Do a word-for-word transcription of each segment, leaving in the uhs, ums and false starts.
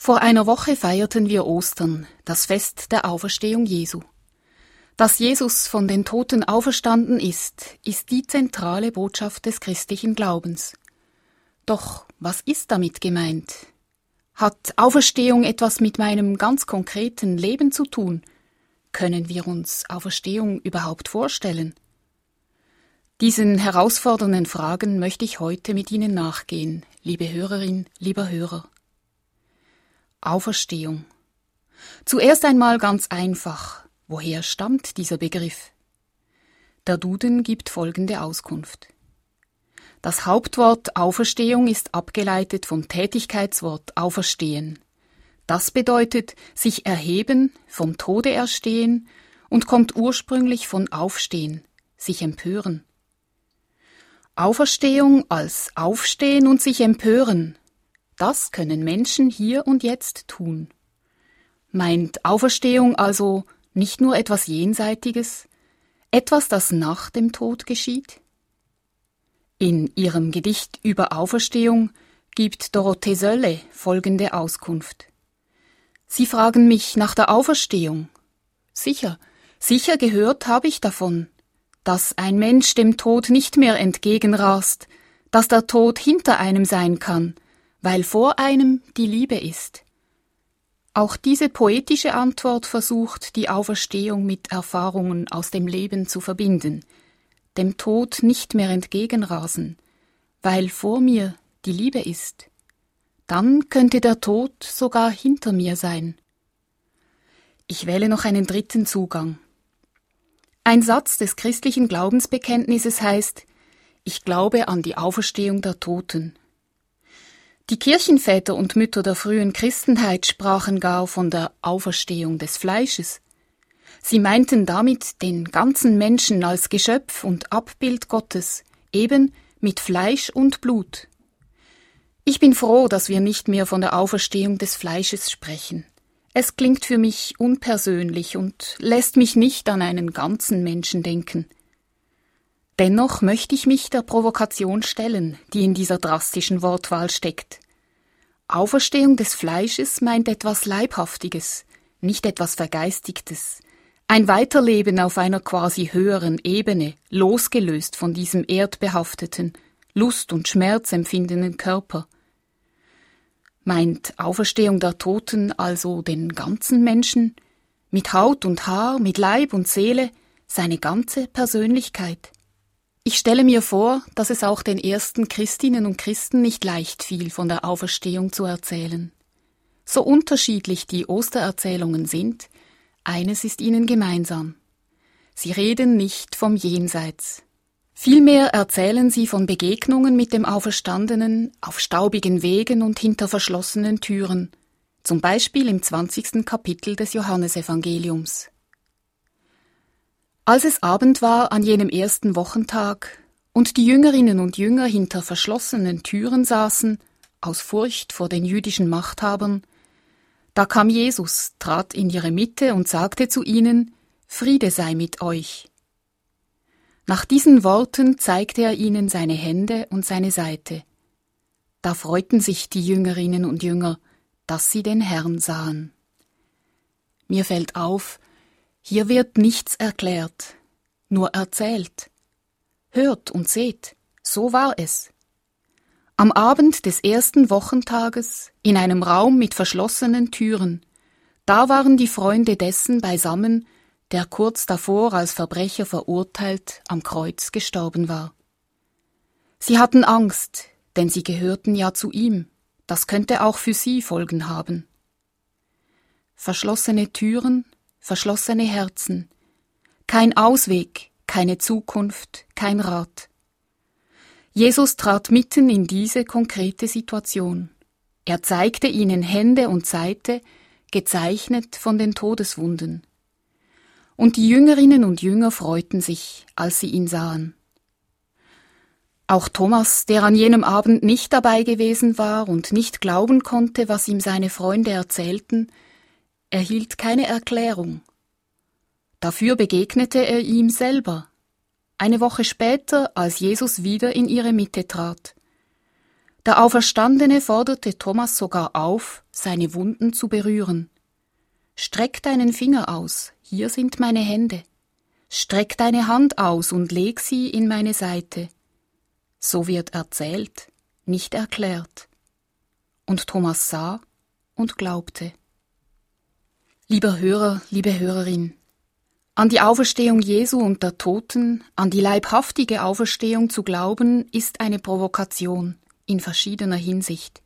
Vor einer Woche feierten wir Ostern, das Fest der Auferstehung Jesu. Dass Jesus von den Toten auferstanden ist, ist die zentrale Botschaft des christlichen Glaubens. Doch was ist damit gemeint? Hat Auferstehung etwas mit meinem ganz konkreten Leben zu tun? Können wir uns Auferstehung überhaupt vorstellen? Diesen herausfordernden Fragen möchte ich heute mit Ihnen nachgehen, liebe Hörerin, lieber Hörer. Auferstehung. Zuerst einmal ganz einfach. Woher stammt dieser Begriff? Der Duden gibt folgende Auskunft. Das Hauptwort Auferstehung ist abgeleitet vom Tätigkeitswort auferstehen. Das bedeutet sich erheben, vom Tode erstehen und kommt ursprünglich von aufstehen, sich empören. Auferstehung als Aufstehen und sich empören, das können Menschen hier und jetzt tun. Meint Auferstehung also nicht nur etwas Jenseitiges, etwas, das nach dem Tod geschieht? In ihrem Gedicht über Auferstehung gibt Dorothee Sölle folgende Auskunft. Sie fragen mich nach der Auferstehung. Sicher, sicher gehört habe ich davon, dass ein Mensch dem Tod nicht mehr entgegenrast, dass der Tod hinter einem sein kann, weil vor einem die Liebe ist. Auch diese poetische Antwort versucht, die Auferstehung mit Erfahrungen aus dem Leben zu verbinden, dem Tod nicht mehr entgegenrasen, weil vor mir die Liebe ist. Dann könnte der Tod sogar hinter mir sein. Ich wähle noch einen dritten Zugang. Ein Satz des christlichen Glaubensbekenntnisses heißt: Ich glaube an die Auferstehung der Toten. Die Kirchenväter und Mütter der frühen Christenheit sprachen gar von der Auferstehung des Fleisches. Sie meinten damit den ganzen Menschen als Geschöpf und Abbild Gottes, eben mit Fleisch und Blut. Ich bin froh, dass wir nicht mehr von der Auferstehung des Fleisches sprechen. Es klingt für mich unpersönlich und lässt mich nicht an einen ganzen Menschen denken. Dennoch möchte ich mich der Provokation stellen, die in dieser drastischen Wortwahl steckt. Auferstehung des Fleisches meint etwas Leibhaftiges, nicht etwas Vergeistigtes, ein Weiterleben auf einer quasi höheren Ebene, losgelöst von diesem erdbehafteten, Lust- und Schmerz empfindenden Körper. Meint Auferstehung der Toten also den ganzen Menschen, mit Haut und Haar, mit Leib und Seele, seine ganze Persönlichkeit? Ich stelle mir vor, dass es auch den ersten Christinnen und Christen nicht leicht fiel, von der Auferstehung zu erzählen. So unterschiedlich die Ostererzählungen sind, eines ist ihnen gemeinsam. Sie reden nicht vom Jenseits. Vielmehr erzählen sie von Begegnungen mit dem Auferstandenen auf staubigen Wegen und hinter verschlossenen Türen, zum Beispiel im zwanzigsten Kapitel des Johannesevangeliums. Als es Abend war an jenem ersten Wochentag und die Jüngerinnen und Jünger hinter verschlossenen Türen saßen, aus Furcht vor den jüdischen Machthabern, da kam Jesus, trat in ihre Mitte und sagte zu ihnen: Friede sei mit euch. Nach diesen Worten zeigte er ihnen seine Hände und seine Seite. Da freuten sich die Jüngerinnen und Jünger, dass sie den Herrn sahen. Mir fällt auf, hier wird nichts erklärt, nur erzählt. Hört und seht, so war es. Am Abend des ersten Wochentages, in einem Raum mit verschlossenen Türen, da waren die Freunde dessen beisammen, der kurz davor als Verbrecher verurteilt am Kreuz gestorben war. Sie hatten Angst, denn sie gehörten ja zu ihm, das könnte auch für sie Folgen haben. Verschlossene Türen, verschlossene Herzen, kein Ausweg, keine Zukunft, kein Rat. Jesus trat mitten in diese konkrete Situation. Er zeigte ihnen Hände und Seite, gezeichnet von den Todeswunden. Und die Jüngerinnen und Jünger freuten sich, als sie ihn sahen. Auch Thomas, der an jenem Abend nicht dabei gewesen war und nicht glauben konnte, was ihm seine Freunde erzählten, erhielt keine Erklärung. Dafür begegnete er ihm selber, eine Woche später, als Jesus wieder in ihre Mitte trat. Der Auferstandene forderte Thomas sogar auf, seine Wunden zu berühren. Streck deinen Finger aus, hier sind meine Hände. Streck deine Hand aus und leg sie in meine Seite. So wird erzählt, nicht erklärt. Und Thomas sah und glaubte. Lieber Hörer, liebe Hörerin, an die Auferstehung Jesu unter Toten, an die leibhaftige Auferstehung zu glauben, ist eine Provokation in verschiedener Hinsicht.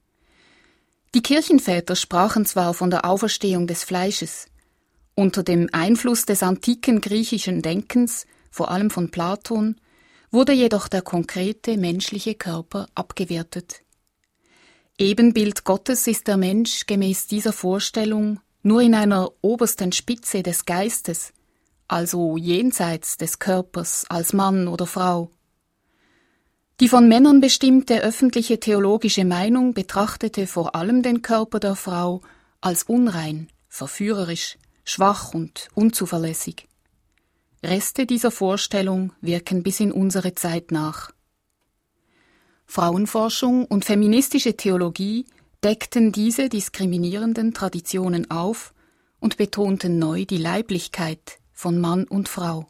Die Kirchenväter sprachen zwar von der Auferstehung des Fleisches, unter dem Einfluss des antiken griechischen Denkens, vor allem von Platon, wurde jedoch der konkrete menschliche Körper abgewertet. Ebenbild Gottes ist der Mensch gemäß dieser Vorstellung nur in einer obersten Spitze des Geistes, also jenseits des Körpers als Mann oder Frau. Die von Männern bestimmte öffentliche theologische Meinung betrachtete vor allem den Körper der Frau als unrein, verführerisch, schwach und unzuverlässig. Reste dieser Vorstellung wirken bis in unsere Zeit nach. Frauenforschung und feministische Theologie deckten diese diskriminierenden Traditionen auf und betonten neu die Leiblichkeit von Mann und Frau.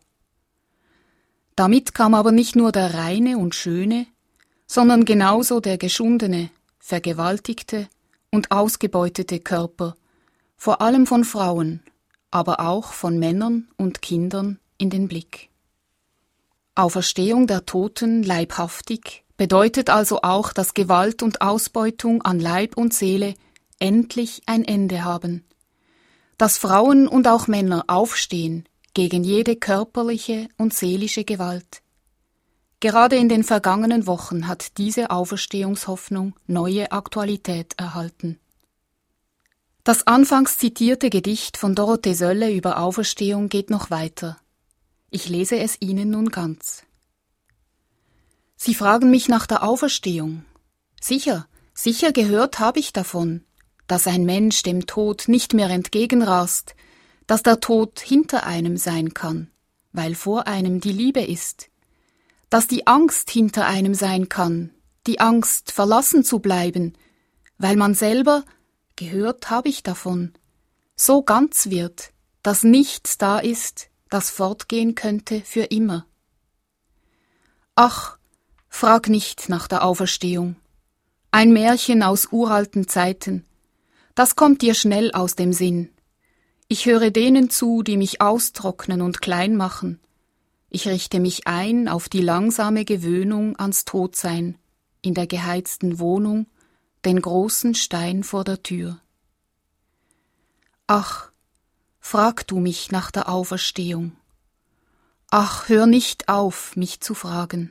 Damit kam aber nicht nur der reine und schöne, sondern genauso der geschundene, vergewaltigte und ausgebeutete Körper, vor allem von Frauen, aber auch von Männern und Kindern in den Blick. Auferstehung der Toten leibhaftig bedeutet also auch, dass Gewalt und Ausbeutung an Leib und Seele endlich ein Ende haben, dass Frauen und auch Männer aufstehen gegen jede körperliche und seelische Gewalt. Gerade in den vergangenen Wochen hat diese Auferstehungshoffnung neue Aktualität erhalten. Das anfangs zitierte Gedicht von Dorothee Sölle über Auferstehung geht noch weiter. Ich lese es Ihnen nun ganz. Sie fragen mich nach der Auferstehung. Sicher, sicher gehört habe ich davon, dass ein Mensch dem Tod nicht mehr entgegenrast, dass der Tod hinter einem sein kann, weil vor einem die Liebe ist, dass die Angst hinter einem sein kann, die Angst, verlassen zu bleiben, weil man selber, gehört habe ich davon, so ganz wird, dass nichts da ist, das fortgehen könnte für immer. Ach, frag nicht nach der Auferstehung. Ein Märchen aus uralten Zeiten, das kommt dir schnell aus dem Sinn. Ich höre denen zu, die mich austrocknen und klein machen. Ich richte mich ein auf die langsame Gewöhnung ans Todsein, in der geheizten Wohnung, den großen Stein vor der Tür. Ach, frag du mich nach der Auferstehung. Ach, hör nicht auf, mich zu fragen.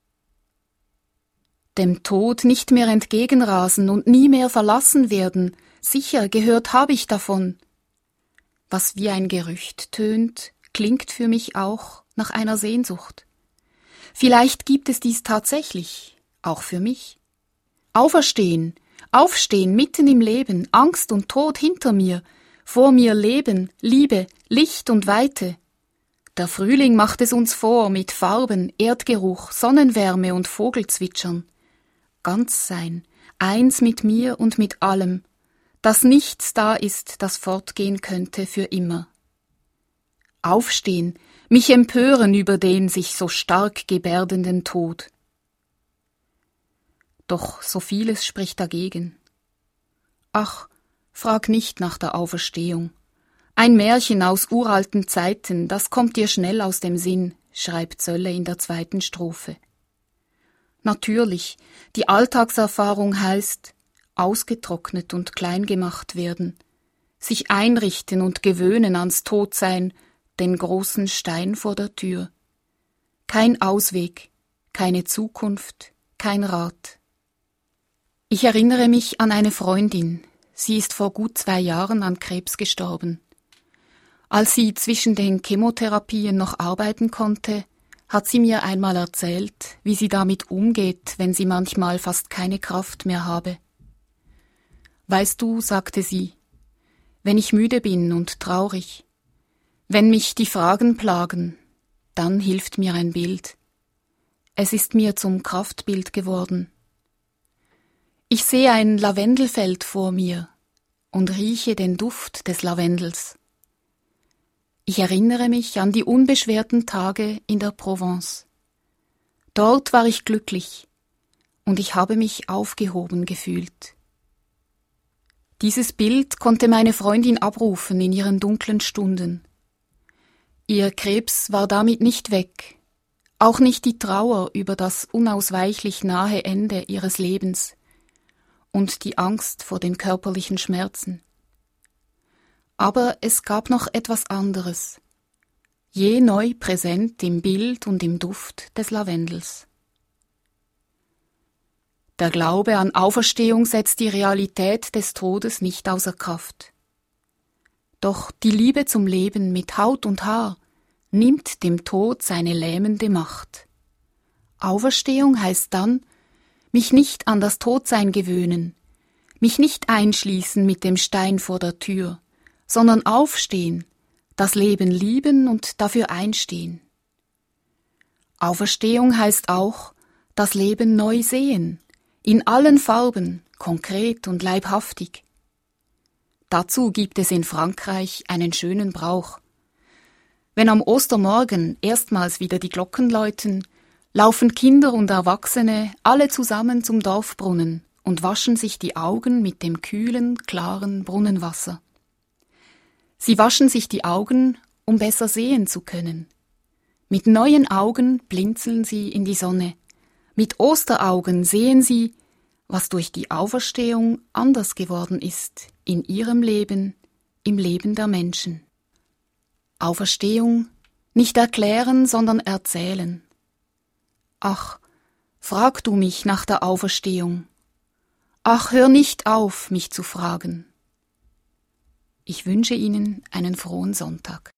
Dem Tod nicht mehr entgegenrasen und nie mehr verlassen werden, sicher gehört habe ich davon. Was wie ein Gerücht tönt, klingt für mich auch nach einer Sehnsucht. Vielleicht gibt es dies tatsächlich, auch für mich. Auferstehen, aufstehen mitten im Leben, Angst und Tod hinter mir, vor mir Leben, Liebe, Licht und Weite. Der Frühling macht es uns vor mit Farben, Erdgeruch, Sonnenwärme und Vogelzwitschern. Ganz sein, eins mit mir und mit allem, dass nichts da ist, das fortgehen könnte für immer. Aufstehen, mich empören über den sich so stark gebärdenden Tod. Doch so vieles spricht dagegen. Ach, frag nicht nach der Auferstehung. Ein Märchen aus uralten Zeiten, das kommt dir schnell aus dem Sinn, schreibt Sölle in der zweiten Strophe. Natürlich, die Alltagserfahrung heißt, ausgetrocknet und klein gemacht werden, sich einrichten und gewöhnen ans Todsein, den großen Stein vor der Tür. Kein Ausweg, keine Zukunft, kein Rat. Ich erinnere mich an eine Freundin, sie ist vor gut zwei Jahren an Krebs gestorben. Als sie zwischen den Chemotherapien noch arbeiten konnte, hat sie mir einmal erzählt, wie sie damit umgeht, wenn sie manchmal fast keine Kraft mehr habe. Weißt du, sagte sie, wenn ich müde bin und traurig, wenn mich die Fragen plagen, dann hilft mir ein Bild. Es ist mir zum Kraftbild geworden. Ich sehe ein Lavendelfeld vor mir und rieche den Duft des Lavendels. Ich erinnere mich an die unbeschwerten Tage in der Provence. Dort war ich glücklich und ich habe mich aufgehoben gefühlt. Dieses Bild konnte meine Freundin abrufen in ihren dunklen Stunden. Ihr Krebs war damit nicht weg, auch nicht die Trauer über das unausweichlich nahe Ende ihres Lebens und die Angst vor den körperlichen Schmerzen. Aber es gab noch etwas anderes, je neu präsent im Bild und im Duft des Lavendels. Der Glaube an Auferstehung setzt die Realität des Todes nicht außer Kraft. Doch die Liebe zum Leben mit Haut und Haar nimmt dem Tod seine lähmende Macht. Auferstehung heißt dann, mich nicht an das Todsein gewöhnen, mich nicht einschließen mit dem Stein vor der Tür, sondern aufstehen, das Leben lieben und dafür einstehen. Auferstehung heißt auch, das Leben neu sehen, in allen Farben, konkret und leibhaftig. Dazu gibt es in Frankreich einen schönen Brauch. Wenn am Ostermorgen erstmals wieder die Glocken läuten, laufen Kinder und Erwachsene alle zusammen zum Dorfbrunnen und waschen sich die Augen mit dem kühlen, klaren Brunnenwasser. Sie waschen sich die Augen, um besser sehen zu können. Mit neuen Augen blinzeln sie in die Sonne. Mit Osteraugen sehen sie, was durch die Auferstehung anders geworden ist in ihrem Leben, im Leben der Menschen. Auferstehung nicht erklären, sondern erzählen. Ach, frag du mich nach der Auferstehung. Ach, hör nicht auf, mich zu fragen. Ich wünsche Ihnen einen frohen Sonntag.